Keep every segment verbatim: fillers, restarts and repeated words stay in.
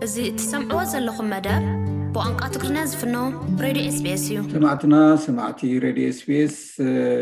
زي تسمعوا زلكم مدام بوانقا تقرنا زفنو راديو اس بي اس يو سمعتنا سمعتي راديو اس بي اس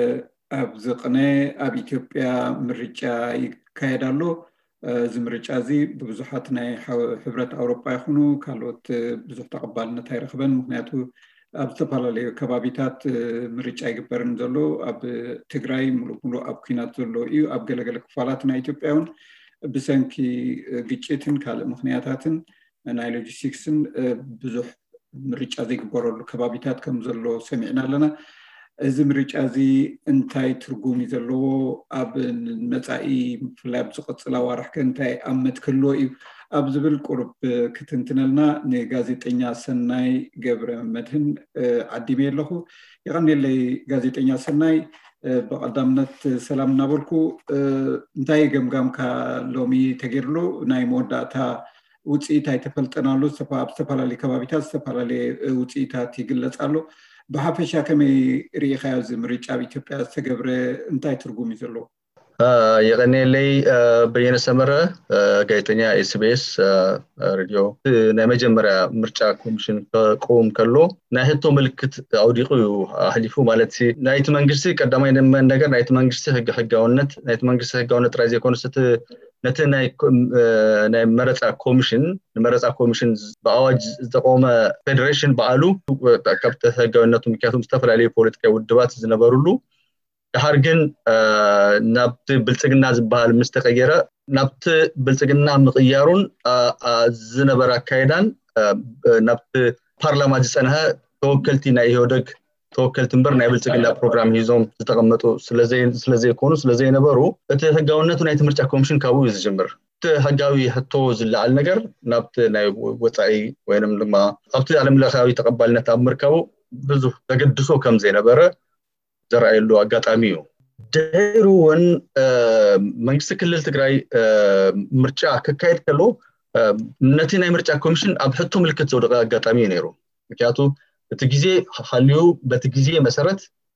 اب زقنه اب اثيوبيا مرجع يكايدالو زمرجع زي ببزحات ناي حبرات اوروبا يخونو كالوت بزح تقبلنا يرخبن مخنياتو اب تفالالي كبابيتات مرجع يقبرن زلو اب تግራይ ሙሉ ሙሉ اب ኩናት ዘሎ እዩ اب ገለገለ ክፋላት ናይ ኢትዮጵያውን ብሰንኪ ግጭትን ካለ ምክንያታትን ናይ ሎጂስቲክስን ብዙሕ ምርጫ ዘይግበረሉ ከባቢታት ከም ዘሎ ሰሚዕና ኣለና እዚ ምርጫ እዚ እንታይ ትርጉም ዘለዎ ኣብ መጻኢ ፍላብ ዝቕፅላ ዋርሕ ከንታይ ኣመት ክሎ እዩ ኣብ ዝብል ቁርብ ክትንትነልና ንጋዜጠኛ ሰናይ ገብረ መድህን ዓዲሜ ኣለኹ ይቐኒለይ ጋዜጠኛ ሰናይ በቀዳምነት ሰላም እናበልኩ እንታይ ገምጋምካ ሎሚ ተገይርሎ ናይ መወዳእታ ውጽኢታይ ተፈልጠናሉ ዝተፈላለዩ ከባቢታት ዝተፈላለዩ ውጽኢታት ይግለጻሉ በሐፈሻ ከመይ ሪኢኻዮ እዚ ምርጫ ኢትዮጵያ ዝተገብረ እንታይ ትርጉም ይዘሎ يغنيلي بين سمرة قايتنيا اس بي اس راديو ናይ መጀመርያ ምርጫ ኮሚሽን ቆም ከሎ ናይ ህቶ ምልክት አውዲቁ አህሊፉ ማለት ናይቲ መንግስቲ ቀዳማይ ነገር ናይቲ መንግስቲ ህግ ህጋውነት ናይቲ መንግስቲ ህጋውነት ራይዝ ኮንስት ነቲ ናይ ናይ መረጻ ኮሚሽን መረጻ ኮሚሽን በአዋጅ ዝተቆመ ፌደሬሽን በአሉ ከብተ ህጋውነቱ ምክንያቱም ተፈላልይ ፖለቲካዊ ውድባት ዝነበሩሉ دهارجن نبت بلتقنا زبال مستقيرة نبت بلتقنا مقيارون زنبرا كايدان نبت برلمان جسنها توكلتي نايهودك توكلت مبرنا بلتقنا برنامج هيزوم تتقمتو سلازي سلازي كونو سلازي نبرو تهجاونتو نايت مرجع كوميشن كابو يزجمر تهجاوي حتو زل على النجر نبت ناي وصعي وينم لما ابت على ملخاوي تقبلنا تامركاو بزو تقدسو كم زي نبره زرع له አጋጣሚው ደሩን መንግስት ክልል ትግራይ ምርጫ ከካይድ ከሎ ነቲ ናይ ምርጫ ኮሚሽን ኣብ ሕቶ ምልክት ዘውደቀ አጋጣሚ ነይሩ ምክንያቱ እቲ ጊዜ ሐልዩ በቲ ጊዜ መሰረት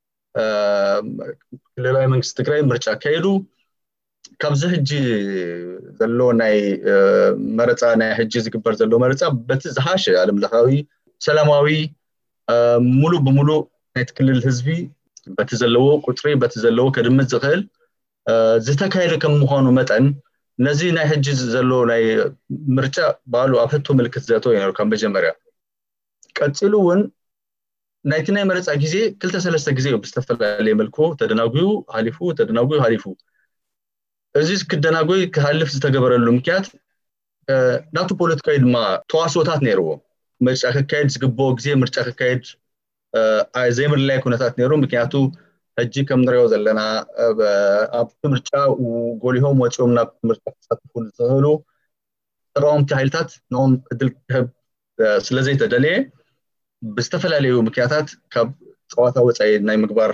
ክልላዊ መንግስት ትግራይ ምርጫ ካይዱ ካብዚ ህጂ ዘሎ ናይ መረጻ ናይ ህጂ ዝግበር ዘሎ መረጻ በቲ ዝሃሸ ዓለም ለኻዊ ሰላማዊ ሙሉ በሙሉ ናይ ክልል ህዝቢ በተዘለወ ቁጥሪ በተዘለወ ከድምት ዝኽል ዝተካይደ ከም መሆኑ መጠን ነዚ ናይ ህጅ ዘሎ ናይ ምርጫ ባሉ አፈቶ ምልክት ዘቶ ይነሩ ከም መጀመሪያ ቀጥሉውን ናይቲ ናይ መረጻ ጊዜ ክልተ ሰለስተ ጊዜ ብስተፈላለየ መልኩ ተደናጉዩ ሐሊፉ ተደናጉዩ ሐሊፉ እዚ ክደናጉይ ክሐልፍ ዝተገበረሉ ምክንያት ናቱ ፖለቲካዊ ድማ ተዋሶታት ነይርዎ ምርጫ ከካይድ ዝግቦ ጊዜ ምርጫ ከካይድ አይ ዘይምር ላይ ኩነታት ነይሩ ምክንያቱ ህጂ ከም ንሪኦ ዘለና ኣብ ምርጫ ጎሊሆም ወጪኦም ናብ ምርጫ ተሳትፉ ዝህሉ ተቃውምቲ ኃይልታት ነኦም እድል ስለዘይ ተደልየ ብዝተፈላለዩ ምክንያታት ካብ ጸዋታ ወጻኢ ናይ ምግባር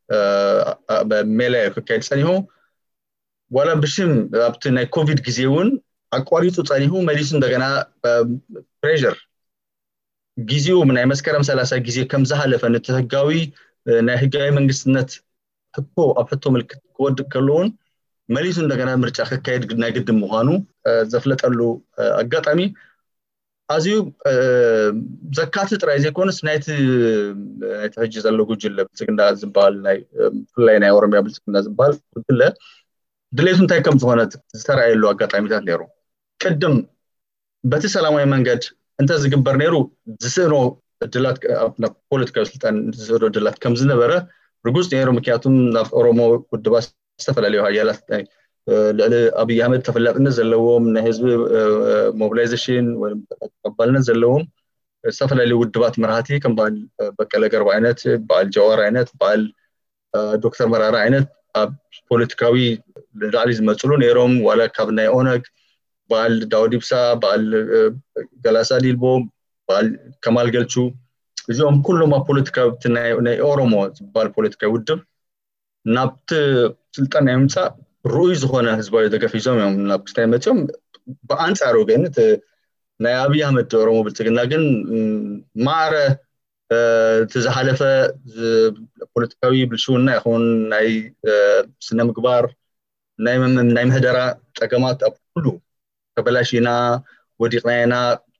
በሜላ ከካይድ ጸኒሁ ወላ ብሽም ኣብቲ ናይ ኮቪድ ጊዜውን አቋሪጡ ጸኒሁ መሊስ እንደገና ፕሬሸር ጊዜው ምን አይ መስከረም ሰላሳ ጊዜ ከም ዘሐለፈ ነተህጋዊ ናይ ህጋዊ መንግስትነት ህቶ አፈቶ ምልክት ወድ ከሎን መሊሱ እንደገና ምርጫ ከካይድ ናይ ግድም መሆኑ ዘፍለጠሉ አጋጣሚ አዚዩ ዘካት ጥራይ ዘይኮንስ ናይት ተህጅ ዘሎ ጉጅለ ብጽግና ዝባል ናይ ፍላይ ናይ ኦሮሚያ ብጽግና ዝባል ኩለ ድሌቱን ታይ ከም ዝሆነ ዝተራየሉ አጋጣሚታት ነይሩ ቅድም በቲ ሰላማዊ መንገድ انت ዝግበር ነይሩ ዝስኖ ድላት ፖለቲካዊ ስልጣን ዝስኖ ድላት ከም ዝነበረ ርጉስ ነይሩ ምክንያቱም ናብ ኦሮሞ ውድባስ ዝተፈላልዩ ሃያላት ለለ አብይ አህመድ ተፈላጥነት ዘለዎም ናይ ህዝብ ሞቢላይዜሽን ወይ ተቀባልነት ዘለዎም ዝተፈላልዩ ውድባት መራሃቲ ከም ባል በቀለ ገርባ አይነት ባል ጀዋር አይነት ባል ዶክተር መራራ አይነት ፖለቲካዊ ዳሊዝ መጽሉ ነይሮም ወላ ካብ ናይ ኦነግ ባል ዳውድ ኢብሳ ባል ገላሳ ዲልቦ ባል ከማል ገልቹ እዚኦም ኩሎም ፖለቲካዊ ናይ ኦሮሞ ባል ፖለቲካዊ ውድብ ናብት ስልጣን ያምጻ ሩይ ዝኾነ ህዝባዊ ደገፍ ይዞም ናብ ክስታይ መጽኦም በአንጻሩ ግን ናይ አብይ አህመድ ኦሮሞ ብልጽግና ግን ማረ ተዛሐለፈ ፖለቲካዊ ብልሹና ይኹን ናይ ስነ ምግባር ናይ ናይ ምህደራ ጠቀማት ሁሉ ከበላሽና وديقنا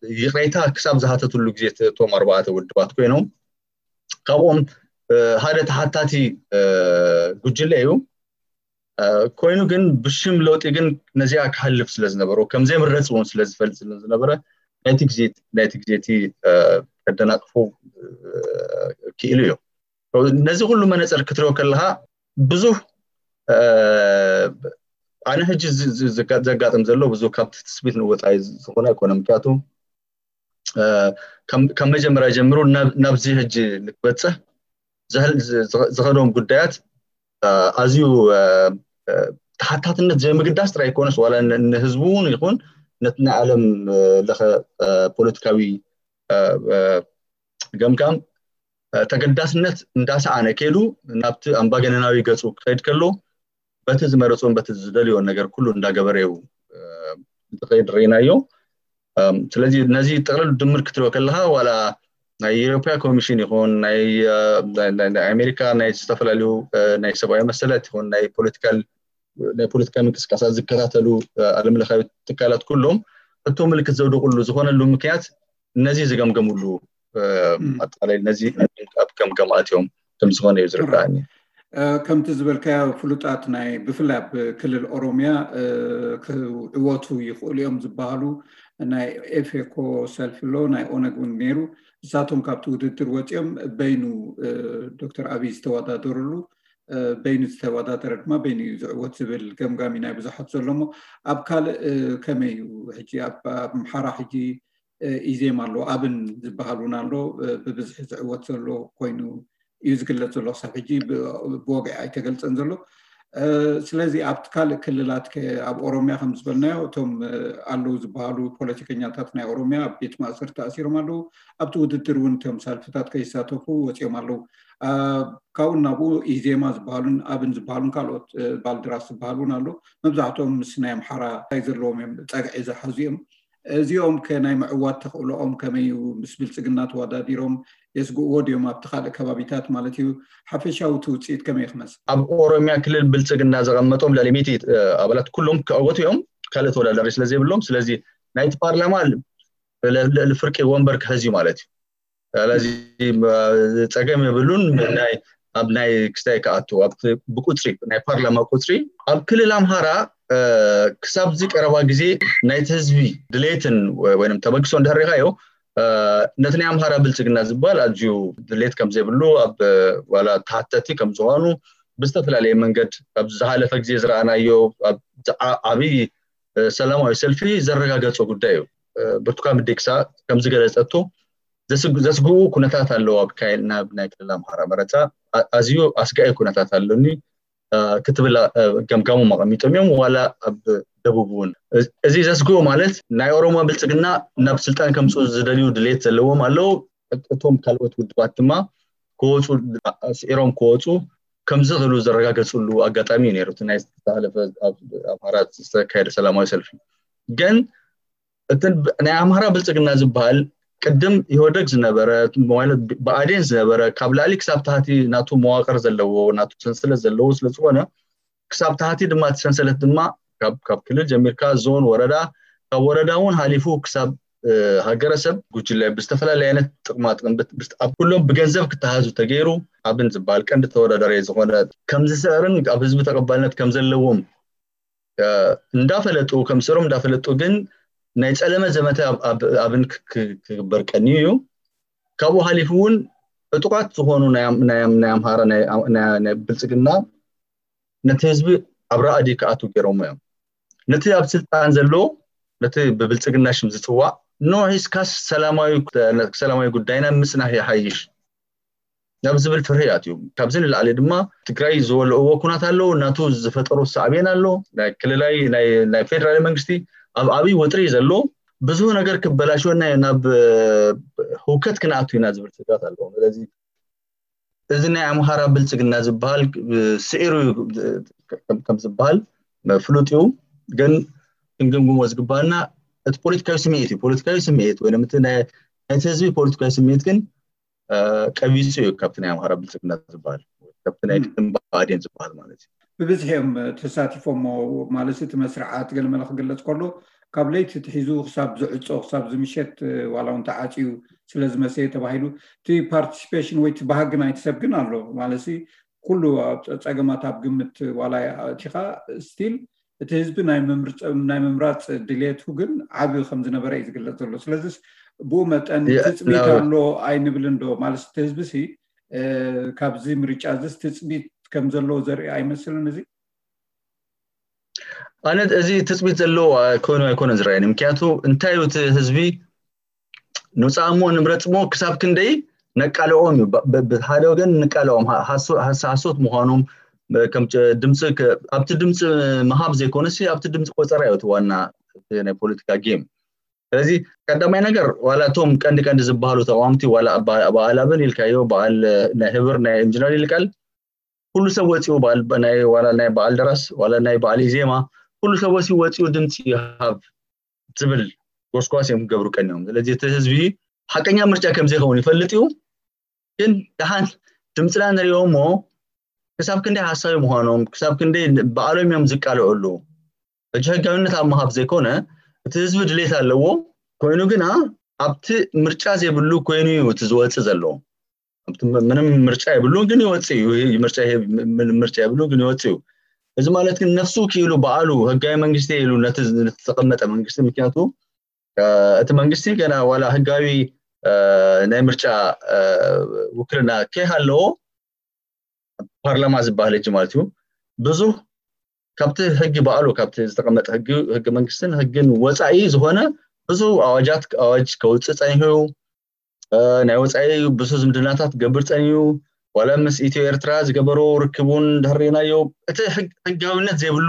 يقريتها كساب زهاتتلو ግዜ ቶም አርባዕተ ውድባት ኮይኖም ካብኦም ሓደ ተሓታቲ ጉጅለ እዩ ኮይኑ ግን ብሽም ለውጥ ግን ነዚያ ክሐልፍ ስለዝነበሩ ከምዘ ምረጽውን ስለዝፈልጽ ስለዝነበረ ናይቲ ግዜ ናይቲ ግዜቲ ከደናቅፉ ክኢሉ እዩ ነዚ ሁሉ መነጽር ክትሪኦ ከለሃ ብዙ አነ ህጅ ዘጋጥም ዘሎ ብዙ ካብት ስቢት ነው ወጣይ ዝኾነ ኢኮኖሚካቱ ከም መጀመሪያ ጀምሮ ናብዚ ህጅ ልክበጽህ ዘኸዶም ጉዳያት አዚዩ ተሓታትነት ዘምግዳስ ጥራይ ኮነስ ወላ ህዝቡን ይኹን ነትና ዓለም ለኸ ፖለቲካዊ ገምጋም ተገዳስነት እንዳሰዓነ ከሉ ናብቲ አምባገነናዊ ገጹ ከይድ ከሎ በትዝ መረጾን በትዝ ደልዮ ነገር ሁሉ እንዳገበረው ተቀይድ ረይናዮ ስለዚህ እነዚህ ጠቅለል ድምር ክትለው ከለሃ ወላ ናይ ኢሮፒያ ኮሚሽን ይሆን ናይ አሜሪካ ናይ ዝተፈላልዩ ናይ ሰብአዊ መሰላት ይሆን ናይ ፖለቲካል ናይ ፖለቲካ እንቅስቃሴ ዝከታተሉ ዓለም ለኻዊ ተካላት ሁሉም እቶም ምልክት ዘውዱ ሁሉ ዝኾነሉ ምክንያት እነዚህ ዝገምገሙሉ አጣላይ እነዚህ ከምገማትዮም ከም ዝኾነ ይዝርጋኒ ከምቲ ዝበልካ ፍሉጣት ናይ ብፍላይ ክልል ኦሮሚያ ክዕወቱ ይኽእሉ እዮም ዝበሃሉ ናይ ኤፌኮ ሰልፍሎ ናይ ኦነግን ነይሩ እሳቶም ካብቲ ውድድር ወፂኦም በይኑ ዶክተር አብይ ዝተወዳደሩሉ በይኑ ዝተወዳደረ ድማ በይኑ ዝዕወት ዝብል ገምጋሚ ናይ ብዙሓት ዘሎሞ ኣብ ካልእ ከመይ ሕጂ ኣብ ምሓራ ሕጂ ኢዜማ ኣሎ ኣብን ዝበሃሉን ኣሎ ብብዝሒ ዝዕወት ዘሎ ኮይኑ ይዝግለጽ ዘሎ ሳብ ሕጂ ብወግዒ ኣይተገልጸን ዘሎ ስለዚህ ኣብቲ ካልእ ክልላት ኣብ ኦሮሚያ ከም ዝበልናዮ እቶም ኣለው ዝበሃሉ ፖለቲከኛታት ናይ ኦሮሚያ ኣብ ቤት ማእሰር ተኣሲሮም ኣለው ኣብቲ ውድድር እውን እቶም ሰልፍታት ከይሳተፉ ወፂኦም ኣለው ካብኡ ናብኡ ኢዜማ ዝበሃሉን ኣብን ዝበሃሉን ካልኦት ባልድራስ ዝበሃሉን ኣለው መብዛሕትኦም ምስ ናይ ኣምሓራ ዘለዎም እዮም ፀግዒ ዝሓዙ እዮም እዚኦም ከናይ ምዕዋት ተኽእሎኦም ከመይ ምስ ብልጽግና ተወዳዲሮም يسقو وديوم أبتخال كبابيتات مالتيو حفشة وتوتسيت كم يخمس. أب أوروميا كل بلتقنا زغمتهم لليميتي أبلات كلهم كأوتيهم كالت ولا درس لزي بلهم سلزي نايت بارلمان الفرق وانبرك هزي مالتي لازم تأجم يبلون ناي أب ناي كستاي كأتو أب بكوتري ناي بارلمان كوتري أب كل الأمهارة كسب ذيك رواجزي نايت هزبي دليتن وينم تبغسون دهريغايو نتني أمهارة بلتقنا زبال أجيو دليت كم زبلو أب ولا تحتتي كم زوانو بستفل عليه من قد أب زحالة فجزي زرعنا يو أب عبي سلام ويسلفي زرقا قد سوق دايو برتقام الدكسا كم زجلس أتو زسق زسقو كنا تاتلو أب كايلنا بناك الأمهارة مرتا أزيو أسقى كنا تاتلوني كتب لا كم كم مقاميتهم يوم ولا أب دبوبون أزي زسقو مالت ناي أوروما بلتقنا ناب سلطان كم سو زدليو دليت زلوا مالو توم كالوت ودباتما كوتو سيروم كوتو كم زغلو زرقا قصولو أقاتامي نيرو تنايس تتعلف أمهارات استكاير سلاموي سلفي جن ناي أمهارا بلتقنا زبال قدم يهودك زنبرة موالد بعدين زنبرة قبل عليك سابتهاتي ناتو مواقر زلو ناتو سنسلة زلو سلسوانا كسابتهاتي دما تسنسلة دما كاب كاب كل جميركا زون وردا كورداون هاليفو كساب هاجرسب قلت بستفلا لينة تقمات بست أب كلهم بجنزف كتهازو تجيرو أبن زبال كان تورا دريز وانا كم زسرن أبز بتقبلنا كم زلوهم ندافلت أو كم سرهم دافلت أوجن نايت ألمة زمتة أب أبن كبركنيو كابو هاليفون تقعد تهونو نام نام نام هارا نام نام بلسقنا نتهزبي أبرا أديك أتو كيروميم نتي أبسلطان زلو نتي ببلسقنا شمزتوا نوعيس كاس سلاماي سلاماي قدينا مسنا هي حيش نبز بالفريات يوم كابزين اللي عليه دما تقرأي زول أو كنات هلو ناتو زفترو الصعبين هلو لا كل لاي لاي لاي فيدرالي منجستي أب أبي وتري زلو بزو نجار كبلاشو إنه ناب هوكت كنا أتوي ناز بالفريات هلو لذي إذن أمهارا بلسقنا زبال سيرو كم كم زبال فلوتيو جن إنكم جم وزقبالنا البوليتيكا سميتي بوليتيكا سميت وين متنا نتزوي بوليتيكا سميت كن كابيسيو كابتن أمهارا بلسقنا زبال كابتن أيكم بعدين زبال مالتي ببزهم تساتفهم مالتي تمسرعات قال ما نخ قلت كله ካብ ለይቲ ትሒዙ ክሳብ ዝዕጾ ክሳብ ዝምሸት ዋላ እውን ተዓጪው ስለዝመሰየ ተባሂሉ እቲ ፓርቲሲፔሽን ወይ እቲ ባህጊ ናይቲ ሰብ ግን ኣሎ ማለሲ ኩሉ ፀገማት ኣብ ግምት ዋላ እቲኻ ስቲል እቲ ህዝቢ ናይ ምምርጽ ናይ ምምራጽ ድሌቱ ግን ዓብይ ከም ዝነበረ እዩ ዝግለጽ ዘሎ ስለዚ ብኡ መጠን ትጽቢት ኣሎ ኣይንብልን ዶ ማለት እቲ ህዝቢ ሲ ካብዚ ምርጫ ዝስ ትጽቢት ከም ዘሎ ዘርኢ ኣይመስልን እዚ ኣነ እዚ ትጽቢት ዘሎ ኮይኑ ኣይኮነን ዝረኣየኒ ምክንያቱ እንታይ እቲ ህዝቢ ንጻሞ ንምረጽሞ ክሳብ ክንደይ ነቃለኦም ብሓደ ወገን ነቃለኦም ሓሳሶት ምዃኖም ከም ድምጽ ኣብቲ ድምጽ መሃብ ዘይኮነስ ኣብቲ ድምጽ ቆጸራ እዩ ዋና ናይ ፖለቲካ ጌም ስለዚ ቀዳማይ ነገር ዋላቶም ቀንዲ ቀንዲ ዝባሃሉ ተቋምቲ ዋላ በዓላብን ኢልካዮ በዓል ናይ ህብር ናይ ኢንጂነር ይልቃል ኩሉ ሰብ ወጪው በዓል ናይ ዋላ ናይ በዓል ደራስ ዋላ ናይ በዓል ኢዜማ ኩሉ ሰብ ወጪው ድምጽ ይሃብ ዝብል ጎስቋስ እዮም ገብሩ ቀንዮም ስለዚ እቲ ህዝቢ ሓቀኛ ምርጫ ከም ዘይኸውን ይፈልጥ እዩ ግን ደሃን ድምጽና ንሪኦሞ ክሳብ ክንደይ ሓሳቢ ምዃኖም ክሳብ ክንደይ በዓሎም እዮም ዝቃልዑሉ እጅ ህጋዊነት ኣብ መሃብ ዘይኮነ እቲ ህዝቢ ድሌት ኣለዎ ኮይኑ ግና ኣብቲ ምርጫ ዘይብሉ ኮይኑ እቲ ዝወጽእ ዘሎ ኣብቲ ምንም ምርጫ ይብሉ ግን ይወጽእ እዩ ምርጫ ምርጫ ይብሉ ግን ይወጽእ እዩ እዚ ማለት ግን ነፍሱ ኪሉ በዓሉ ህጋዊ መንግስቲ ይሉ ነቲ ተቀመጠ መንግስቲ ምክንያቱ እቲ መንግስቲ ገና ዋላ ህጋዊ ናይ ምርጫ ውክልና ከይሃለዎ ፓርላማ ዝባህል እጅ ማለት እዩ ብዙ ካብቲ ህግ በዓሉ ካብቲ ዝተቀመጠ ህግ ህግ መንግስትን ህግን ወጻኢ ዝኾነ ብዙ አዋጃት አዋጅ ከውጽእ ጸኒሑ ናይ ወጻኢ ብዙ ዝምድናታት ገብር ጸኒሑ ዋላ ምስ ኢትዮ ኤርትራ ዝገበሩ ርክቡን ድህሪናዮ እቲ ህጋዊነት ዘይብሉ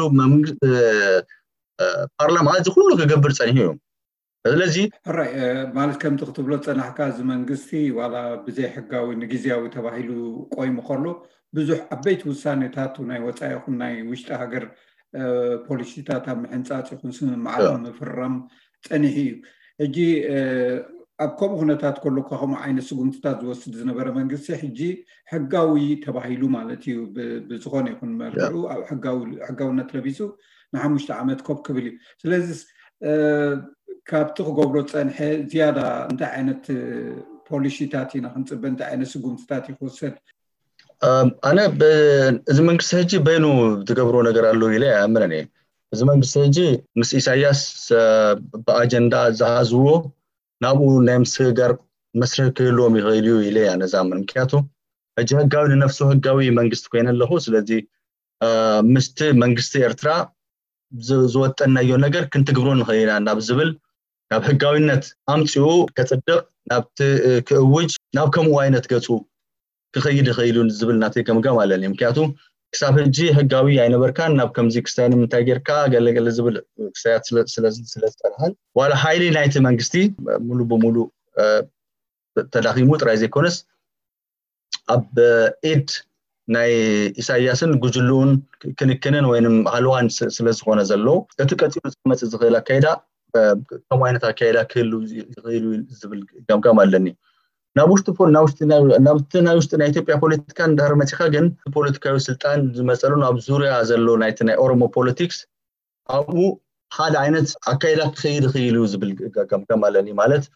ፓርላማ እዚ ሁሉ ከገብር ጸኒሑ ስለዚህ ራይ ማለት ከም ትክትብሎ ጸናሕካ ዝ መንግስቲ ዋላ ብዘይ ህጋዊ ንግዚያዊ ተባሂሉ ቆይሙ ከሎ ብዙሕ አበይት ውሳኔታት ናይ ወጻኢ ይኹን ናይ ውሽጢ ሃገር ፖሊሲታት ኣብ ምሕንጻጽ ይኹን ስምምዓት ምፍራም ጸኒሑ እጂ ኣብ ከምኡ ኩነታት ከሎ ከምኡ ዓይነት ስጉምትታት ዝወስድ ዝነበረ መንግስቲ ሕጂ ህጋዊ ተባሂሉ ማለት እዩ ብዝኾነ ይኹን መልክዑ ህጋዊ ህጋውነት ለቢሱ ንሓሙሽተ ዓመት ኮብ ክብል እዩ ስለዚ ካብቲ ክገብሮ ጸንሐ ዝያዳ እንታይ ዓይነት ፖሊሲታት ኢና ክንጽበ እንታይ ዓይነት ስጉምትታት ይወሰድ ኣነ እዚ መንግስቲ ሕጂ በይኑ ዝገብሮ ነገር ኣሎ ኢለ ኣምነን እየ እዚ መንግስቲ ሕጂ ምስ ኢሳያስ በአጀንዳ ዝሃዝዎ ናብኡ ናይ ምስጋር መስርሕ ክህልዎም ይኽእል እዩ ኢለ ኣነ ዛምን ምክንያቱ ሕጂ ህጋዊ ንነፍሱ ህጋዊ መንግስቲ ኮይኑ ኣለኹ ስለዚ ምስቲ መንግስቲ ኤርትራ ዝወጠናዮ ነገር ክንትግብሮ ንኽእልና ናብ ዝብል ናብ ህጋዊነት ኣምጪኡ ከጽድቕ ናብቲ ክእውጅ ናብ ከምኡ ዓይነት ገጹ ክኸይድ ይኽእሉ ዝብል ናተይ ገምጋም ኣለኒ ምክንያቱ ክሳብ ሕጂ ህጋዊ ኣይነበርካን ናብ ከምዚ ክስታይን ምንታይ ጌርካ ገለገለ ዝብል ክስታያት ስለዝጠልሃል ዋላ ሃይሊ ናይቲ መንግስቲ ሙሉ በሙሉ ተዳኺሙ ጥራይ ዘይኮነስ ኣብ ኢድ ናይ ኢሳያስን ጉጅሉን ክንክንን ወይንም ሃልዋን ስለዝኾነ ዘሎ እቲ ቀፂሉ ዝመጽእ ዝኽእል ኣካይዳ ከምኡ ዓይነት ኣካይዳ ክህሉ ይኽእሉ ዝብል ገምጋም ኣለኒ ናብ ውሽጢ ፖል ናብ ውሽጢ ናብቲ ናይ ውሽጢ ናይ ኢትዮጵያ ፖለቲካ እንዳር መጽኻ ግን ፖለቲካዊ ስልጣን ዝመጸሉ ናብ ዙርያ ዘሎ ናይቲ ናይ ኦሮሞ ፖለቲክስ ኣብኡ ሓደ ዓይነት ኣካይዳ ክኸይድ ይኽእሉ ዝብል ገምጋም ኣለኒ ማለት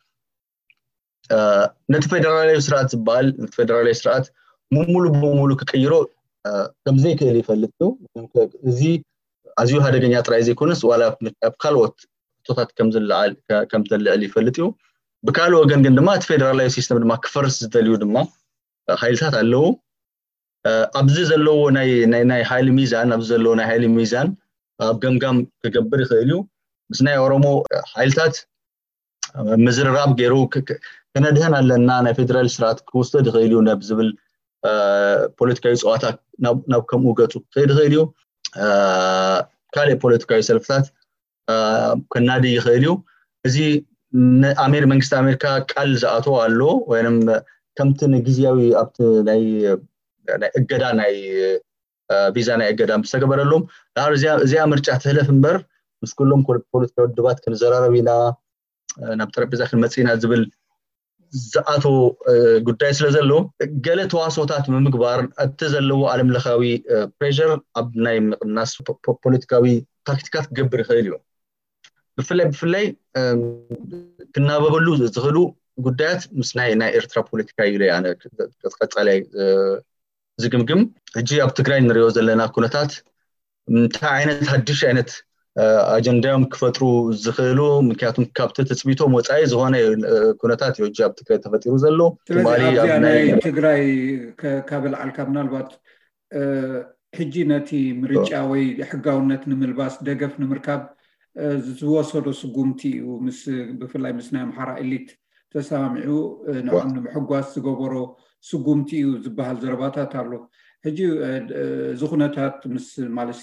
ነቲ ፌደራላዊ ስርዓት ዝበሃል ነቲ ፌደራላዊ ስርዓት ሙሉ በሙሉ ክቀይሮ ከምዘይ ክእል ይፈልጥ ነው እዚ ኣዝዩ ሃደገኛ ጥራይ ዘይኮነስ ዋላ ኣብ ካልኦት ቶታት ከም ዝለዓል ከም ተልዕል ይፈልጥ እዩ ብካል ወገን ግን ድማ እቲ ፌደራላዊ ሲስተም ድማ ክፈርስ ዝደልዩ ድማ ሃይልታት ኣለዉ ኣብዚ ዘለዎ ናይ ናይ ሃይል ሚዛን ኣብዚ ዘለዎ ናይ ሃይል ሚዛን ኣብ ገምጋም ክገብር ይኽእል እዩ ምስ ናይ ኦሮሞ ሃይልታት ምዝርራብ ገይሩ ከነድህን ኣለና ናይ ፌደራል ስርዓት ክውሰድ ይኽእል እዩ ናብ ዝብል ፖለቲካዊ ጸዋታ ናብ ከምኡ ገጹ ክኸይድ ይኽእል እዩ ካልእ ፖለቲካዊ ሰልፍታት ከናዲ ይኽእል እዩ እዚ አሜር መንግስት አሜሪካ ቃል ዝኣቶ አሎ ወይንም ከምቲ ንግዚያዊ ኣብቲ ናይ ናይ እገዳ ናይ ቪዛ ናይ እገዳ ምስተገበረሎም ዳር እዚያ እዚያ ምርጫ ተህለፍ እምበር ምስ ኩሎም ፖለቲካዊ ድባት ክንዘራረቢና ናብ ጠረጴዛ ክንመጽኢና ዝብል ዝኣቶ ጉዳይ ስለዘሎ ገለ ተዋሶታት ምምግባር እቲ ዘለዎ ዓለም ለኻዊ ፕሬሸር ኣብ ናይ ምቅናስ ፖለቲካዊ ታክቲካት ክገብር ይኽእል እዩ ብፍላይ ብፍላይ ክናበበሉ ዝኽሉ ጉዳያት ምስ ናይ ናይ ኤርትራ ፖለቲካ እዩ ያነ ቀጻላይ ዝግምግም እጂ ኣብ ትግራይ ንሪኦ ዘለና ኩነታት እንታይ ዓይነት ሓድሽ ዓይነት ኣጀንዳም ክፈጥሩ ዝኽእሉ ምክንያቱም ካብቲ ተፅቢቶም ወፃኢ ዝኾነ ኩነታት እዩ እጂ ኣብ ትግራይ ተፈጢሩ ዘሎ ትማሊ ኣብ ናይ ትግራይ ካብል ዓልካ ምናልባት ሕጂ ነቲ ምርጫ ወይ ሕጋውነት ንምልባስ ደገፍ ንምርካብ ዝወሰዶ ስጉምቲ እዩ ምስ ብፍላይ ምስ ናይ ኣምሓራ ኤሊት ተሰማሚዑ ንዓም ንምሕጓስ ዝገበሮ ስጉምቲ እዩ ዝበሃል ዘረባታት ኣሎ ሕጂ ዝኹነታት ምስ ማለሲ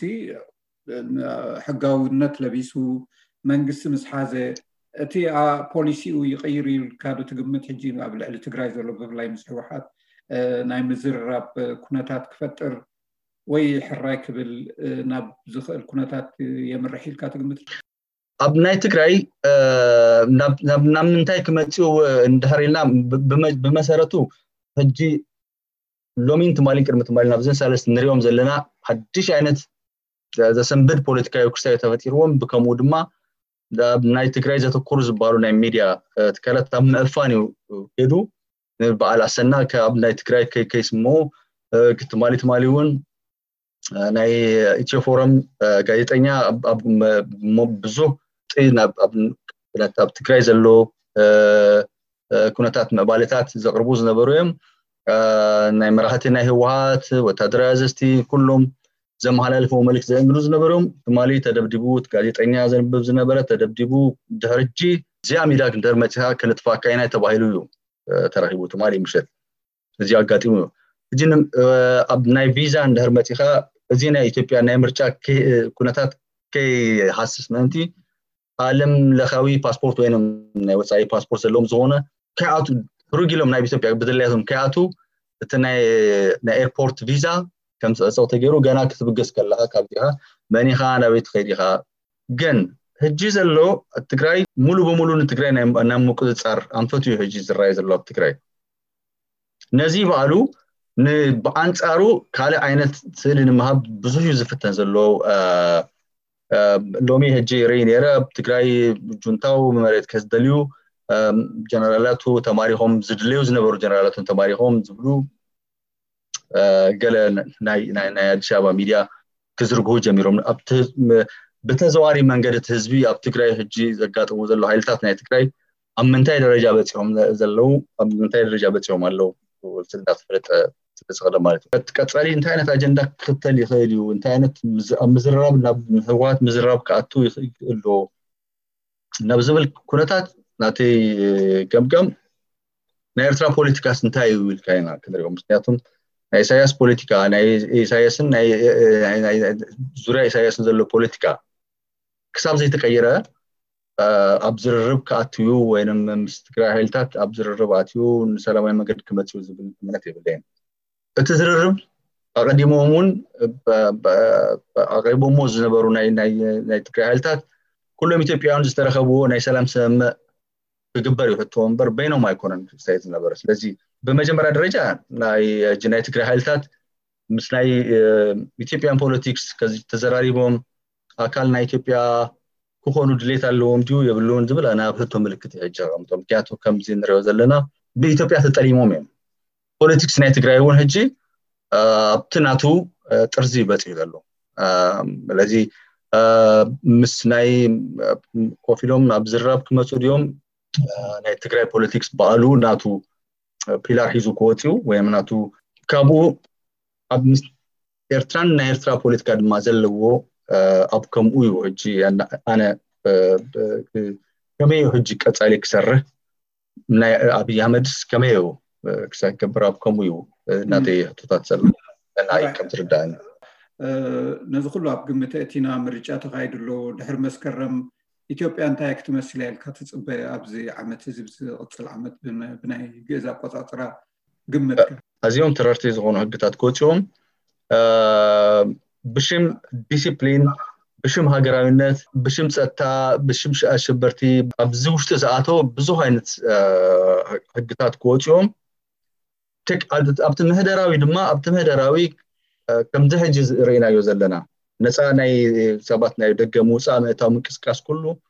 ሕጋውነት ለቢሱ መንግስቲ ምስ ሓዘ እቲ ፖሊሲኡ ይቀይር ይልካዶ ትግምት ሕጂ ኣብ ልዕሊ ትግራይ ዘሎ ብፍላይ ምስ ህወሓት ናይ ምዝርራብ ኩነታት ክፈጥር ወይ ሕራይ ክብል ናብ ዝኽእል ኩነታት የምርሕ ኢልካ ትግምት ኣብ ናይ ትግራይ ናብ ናብ ምንታይ ክመጽኡ እንድሕሪልና ብመሰረቱ ሕጂ ሎሚን ትማሊ ቅድሚ ትማሊ ናብ ዘን ሰለስተ ንሪኦም ዘለና ሓድሽ ዓይነት ዘሰንብድ ፖለቲካዊ ክስታይ ተፈጢርዎም ብከምኡ ድማ ናይ ትግራይ ዘተኩሩ ዝበሃሉ ናይ ሚድያ ትካላት ኣብ ምዕፋን እዩ ሄዱ በዓል ኣሰና ካብ ናይ ትግራይ ከይስምዑ ትማሊ ትማሊ እውን ናይ ኢትዮ ፎረም ጋዜጠኛ ብዙሕ ናብ ኣብ ትግራይ ዘሎ ኩነታት ምዕባለታት ዘቕርቡ ዝነበሩ እዮም ናይ መራሕቲ ናይ ህወሓት ወታደራዊ ኣዘዝቲ ኩሎም ዘመሓላልፈው መልእክት ዘንግሉ ዝነበሮም ትማሊ ተደብዲቡ ጋዜጠኛ ዘንብብ ዝነበረ ተደብዲቡ ድሕርጂ እዚኣ ሚዳ ክንደር መፅኻ ክንጥፋካ ኢና ተባሂሉ እዩ ተራኺቡ ትማሊ ምሸት እዚ ኣጋጢሙ እዩ እጂ ኣብ ናይ ቪዛ እንድሕር መፅኻ እዚ ናይ ኢትዮጵያ ናይ ምርጫ ኩነታት ከይሃስስ ምእንቲ ዓለም ለኻዊ ፓስፖርት ወይንም ናይ ወፃኢ ፓስፖርት ዘለዎም ዝኾነ ከይኣቱ ሩጊሎም ናይ ኢትዮጵያ ብድልያቶም ከይኣቱ እቲ ናይ ናይ ኤርፖርት ቪዛ ከም ፀፀው ተገይሩ ገና ክትብገስ ከለኻ ካብዚኻ መኒኻ ናበይት ኸይዲኻ ግን ሕጂ ዘሎ ትግራይ ሙሉ በሙሉ ንትግራይ ናይ ምቁፅፃር ኣንፈቱ እዩ ሕጂ ዝረኣይ ዘሎ ኣብ ትግራይ ነዚ በዓሉ ንብኣንፃሩ ካልእ ዓይነት ስእሊ ንምሃብ ብዙሕ እዩ ዝፍተን ዘሎ ሎሚ ሕጂ ርኢ ነይረ ኣብ ትግራይ ጁንታው መሬት ከዝደልዩ ጀነራላቱ ተማሪኾም ዝድለዩ ዝነበሩ ጀነራላቱን ተማሪኾም ዝብሉ ገለ ናይ ናይ አዲስ አበባ ሚድያ ክዝርግሁ ጀሚሮም ኣብ በተዘዋሪ መንገድ ህዝቢ ኣብ ትግራይ ሕጂ ዘጋጥሙ ዘሎ ኃይልታት ናይ ትግራይ ኣብ ምንታይ ደረጃ በጽዮም ዘለው ኣብ ምንታይ ደረጃ በጽዮም ኣለው ስልጣት ፍለጠ ተጽቀለ ማለት እዩ ቀጻሊ እንታይ ዓይነት አጀንዳ ክተል ይኽእል እዩ እንታይ ዓይነት ምዝራብ ናብ ህወሓት ምዝራብ ከኣቱ ይኽእል ናብ ዝብል ኩነታት ናቲ ገምገም ናይ ኤርትራ ፖለቲካስ እንታይ እዩ ኢልካይና ክንሪኦም ምክንያቱም ናይ ኢሳያስ ፖለቲካ ናይ ኢሳያስን ናይ ዙርያ ኢሳያስን ዘሎ ፖለቲካ ክሳብ ዘይተቀየረ ኣብ ዝርርብ ከኣትዩ ወይንም ምስ ትግራይ ኃይልታት ኣብ ዝርርብ ኣትዩ ንሰላማዊ መንገዲ ክመጽኡ ዝብል እምነት የብለይን እቲ ዝርርብ ኣቀዲሞም እውን ኣቀዲሞም ዝነበሩ ናይ ናይ ትግራይ ኃይልታት ኩሎም ኢትዮጵያውያን ዝተረኸብዎ ናይ ሰላም ስምምዕ ክግበር ይሕትዎ እምበር በይኖም ኣይኮነን ክስታይ ዝነበረ ስለዚ በመጀመሪያ ደረጃ ናይ ጅናይ ትግራይ ኃይልታት ምስ ናይ ኢትዮጵያን ፖለቲክስ ከዚ ተዘራሪቦም ኣካል ናይ ኢትዮጵያ ክኾኑ ድሌት ኣለዎም ድዩ የብሉን ዝብል ኣና ብህቶ ምልክት ይሕጃም ምክንያቱ ከምዚ ንሪኦ ዘለና ብኢትዮጵያ ተጠሊሞም እዮም ፖለቲክስ ናይ ትግራይ እውን ሕጂ ኣብቲ ናቱ ጥርዚ በፂሑ ዘሎ ስለዚ ምስ ናይ ኮፊሎም ኣብ ዝራብ ክመፁ ድዮም ናይ ትግራይ ፖለቲክስ በዓሉ ናቱ ፒላር ሒዙ ክወፅዩ ወይም ናቱ ካብኡ ኣብ ኤርትራን ናይ ኤርትራ ፖለቲካ ድማ ዘለዎ ኣብ ከምኡ እዩ ሕጂ ኣነ ከመይ ሕጂ ቀጻሊ ክሰርሕ ናይ ኣብይ ኣሕመድስ ከመይ እዩ ክሳከብር ኣብ ከምኡ እዩ ናተይ ሕቶታት ዘሎ ናይ ከም ትርዳእኒ ነዚ ኩሉ ኣብ ግምት እቲና ምርጫ ተኻይድሎ ድሕር መስከረም ኢትዮጵያ እንታይ ክትመስል ኢልካ ትጽበ ኣብዚ ዓመት እዚ ዝቕፅል ዓመት ብናይ ግእዝ ኣቆጻጽራ ግምትካ ኣዝዮም ተረርቲ ዝኾኑ ሕግታት ክወፅኦም ብሽም ዲሲፕሊን ብሽም ሃገራዊነት ብሽም ጸጥታ ብሽም ኣሸበርቲ ኣብዚ ውሽጢ ዝኣተው ብዙሕ ዓይነት ሕግታት ክወፅኦም ትክ ኣብቲ ምህደራዊ ድማ ኣብቲ ምህደራዊ ከምዚ ሕጂ ርኢናዮ ዘለና ነፃ ናይ ሰባት ናይ ደገ ምውፃእ ምእታው ምንቅስቃስ ኩሉ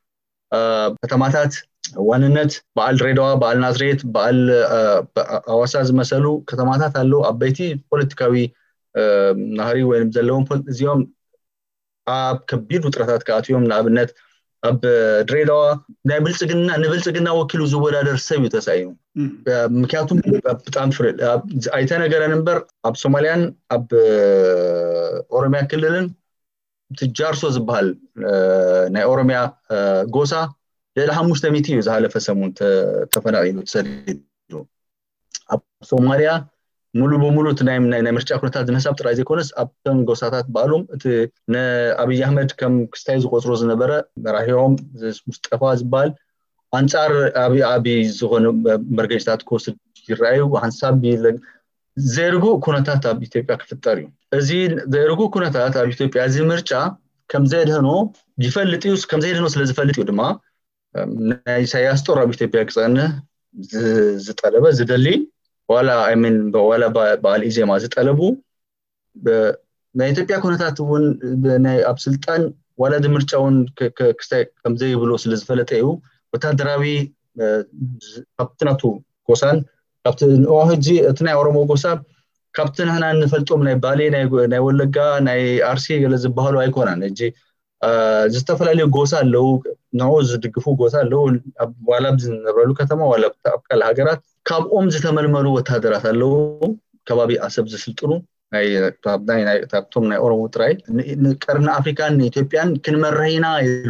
ከተማታት ዋንነት በዓል ድሬዳዋ በዓል ናዝሬት በዓል አዋሳ ዝመሰሉ ከተማታት አለው አበይቲ ፖለቲካዊ ናህሪ ወይም ዘለውን እዚያም አብ ከቢድ ውጥረታት ከአትዮም ናብነት አብ ድሬዳዋ ናይ ብልጽግና ንብልጽግና ወኪሉ ዝወዳደር ሰብ ይተሳዩ ምክንያቱም በጣም ፍሬ አይተ ነገር ነበር አብ ሶማሊያን አብ ኦሮሚያ ክልልን ትጃርሶ ዝባል ናይ ኦሮሚያ ጎሳ ለሐሙስ ተሚቲ ይዛለፈ ሰሙን ተፈናቂሉ ተሰዲዱ አብ ሶማሊያ ሙሉ በሙሉ ተናይም ናይ ምርጫ ኩነታት ዝነሳብ ጥራይ ዘይኮነስ አብተን ጎሳታት ባሉም እቲ ነአብይ አህመድ ከም ክስታይ ዝቆጽሮ ዝነበረ መራሂዮም ሙስጠፋ ዝባል አንጻር አብይ አብይ ዝሆነ መርገጅታት ኮስ ይራዩ ሐሳብ ቢለግ ዘርጉ ኩነታት አብ ኢትዮጵያ ክፍጠር እዩ እዚ ዘርጉ ኩነታት አብ ኢትዮጵያ እዚ ምርጫ ከም ዘይደህኖ ይፈልጥዩስ ከም ዘይደህኖ ስለዝፈልጥ እዩ ድማ ናይ ኢሳያስ ጦር አብ ኢትዮጵያ ክጸነ ዝጠለበ ዝደሊ ወላ አይ ሚን ወላ ባል ኢዜማ ዝጠለቡ ናይ ኢትዮጵያ ኩነታት ወን ናይ አብ ስልጣን ወላ ድምርጫውን ክስታይ ከም ዘይብሎ ስለዝፈለጠ እዩ ወታደራዊ ካፕትናቱ ጎሳን ካፕትን ኦህጂ እትናይ ኦሮሞ ጎሳ ካፕትን ህና እንፈልጦም ናይ ባሌ ናይ ናይ ወለጋ ናይ አርሲ ገለ ዝባሃሉ አይኮናን እጂ ዝተፈላልዩ ጎሳ አለው ነው ዝድግፉ ጎሳ አለው ዋላ ዝነበሩ ከተማ ዋላ አብቃል ሀገራት ካብኦም ዝተመልመሉ ወታደራት አለው ከባቢ አሰብ ዝስልጥኑ ናይ ታብናይ ናይ ታብቶም ናይ ኦሮሞ ትራይ ንቀርና አፍሪካን ኢትዮጵያን ክንመረሂና ይሉ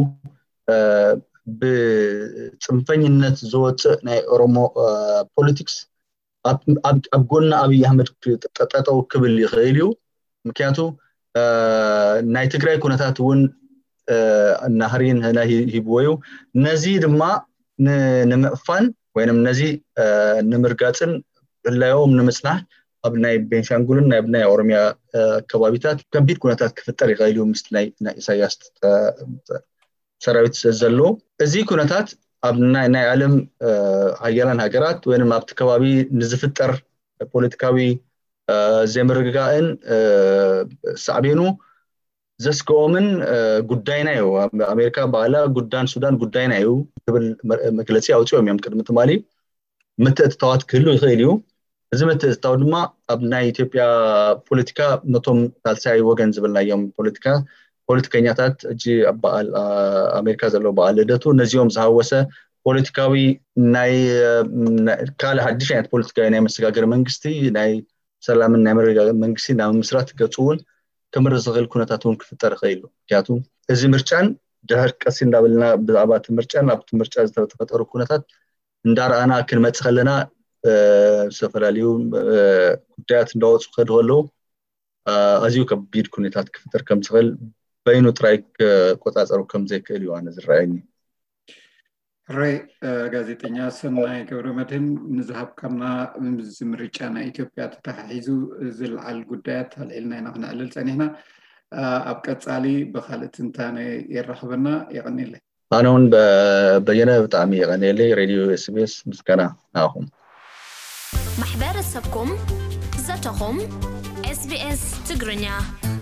በጽንፈኝነት ዘወጽ ናይ ኦሮሞ ፖለቲክስ አብ ጎና አብይ አህመድ ተጣጣው ክብል ይኸይሉ ምክንያቱ ናይ ትግራይ ኩነታት ወን ናህሪን ህና ሂብወዩ ነዚ ድማ ንመፋን ወይንም ነዚ ንምርጋጽን ለዮም ንምጽናህ አብ ናይ ቤንሻንጉልን ናይ ናይ ኦሮሚያ ከባቢታት ከቢድ ኩነታት ክፍጠር ይኸይሉ ምስ ናይ ኢሳያስ ሰራዊት ዘሎ እዚ ኩነታት አብ ናይ ናይ ዓለም ሀያላን ሀገራት ወይንም አብ ተከባቢ ንዝፍጠር ፖለቲካዊ ዘመርጋን ሳዕቤኑ ዘስቆምን ጉዳይና እዩ አሜሪካ ባላ ጉዳን ሱዳን ጉዳይና እዩ ትብል መግለጺ አውጪው የሚያም ቅድም ተማሊ መተተታዋት ክሉ ይኸይሉ እዚ መተተታው ድማ አብ ናይ ኢትዮጵያ ፖለቲካ ነቶም ታልሳይ ወገን ዝብልናዮም ፖለቲካ ፖለቲከኛታት እጂ አባል አሜሪካ ዘሎ ባል ለደቱ ነዚዮም ዝሃወሰ ፖለቲካዊ ናይ ካለ ሐዲሽ አይነት ፖለቲካዊ ናይ መሰጋገር መንግስቲ ናይ ሰላም እና መረጋ መንግስቲ ናይ መስራት ገጹውን ከመረ ዝኽል ኩነታቱን ክፍጠር ይኸይሉ ምክንያቱም እዚ ምርጫን ዳህር ቀሲ እንዳብልና ብዛባት ምርጫን አብ ምርጫ ዝተፈጠሩ ኩነታት እንዳራና ክንመጽ ኸለና ሰፈራሊው ጉዳያት እንዳወጽ ኸድወሎ አዚው ከቢድ ኩነታት ክፍጠር ከም ዝኽል በይኑ ትራይክ ቆጣጸሩ ከም ዘይክእል ይዋነ ዝራይኒ ራይ ጋዜጠኛ ሰናይ ገብረመድህን ንዝሃብካና ምርጫ ናይ ኢትዮጵያ ተታሒዙ ዝልዓል ጉዳያት አልዕልና ኢና ክንዕልል ጸኒሕና አብ ቀጻሊ በኻልእ ትንታነ ይረኽበና ይቀኒለ አነውን በየነ ብጣዕሚ ይቀኒለ ሬዲዮ ኤስቢኤስ ምስጋና ናኹም ማሕበረሰብኩም ዘተኹም ኤስቢኤስ ትግርኛ